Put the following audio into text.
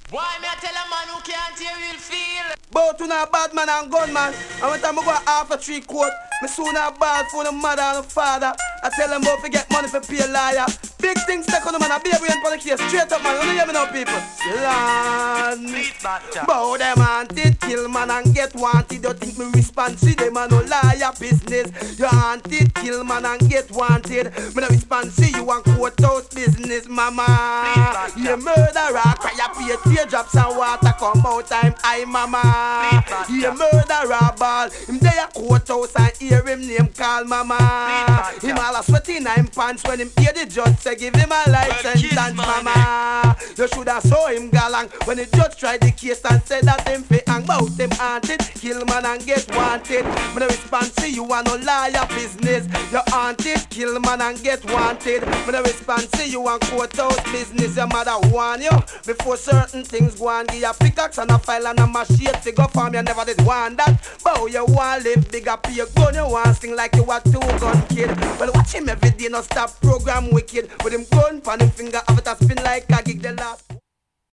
Why me I tell a man who can't hear will feel? Both to a bad man and gunman. And when time I go after 3 court, me soon a ball for the mother and the father. I tell them both to get money for pay a liar. Big things take on the man, a baby and for the case. Straight up man, you don't hear me now people. Land. Bow them wanted, kill man and get wanted. You think me respond to them and no liar business. You wanted, kill man and get wanted. Me no respond to you and courthouse business, mama. You murderer, cry a pay teardrops and water come out time, I mama. You murderer ball, him there a courthouse and hear him name call mama. Him all a sweaty in him pants when him hear the judge say give him a life sentence, mama. You shoulda saw him galang when the judge tried the case and said that him fi hang bout him haunted. Kill man and get wanted. Me no respond to you and no liar business. You haunted, kill man and get wanted. Me no respond to you and courthouse business. Your mother warn you before certain things go on. Give you a pickaxe and a file and a machete to go farm. You never did want that. But you want live bigger, pay your gun. You want sing like you a 2-gun kid. Well watch him every day, no stop program wicked. With him gun pan him finger, have it a spin like a gig the last.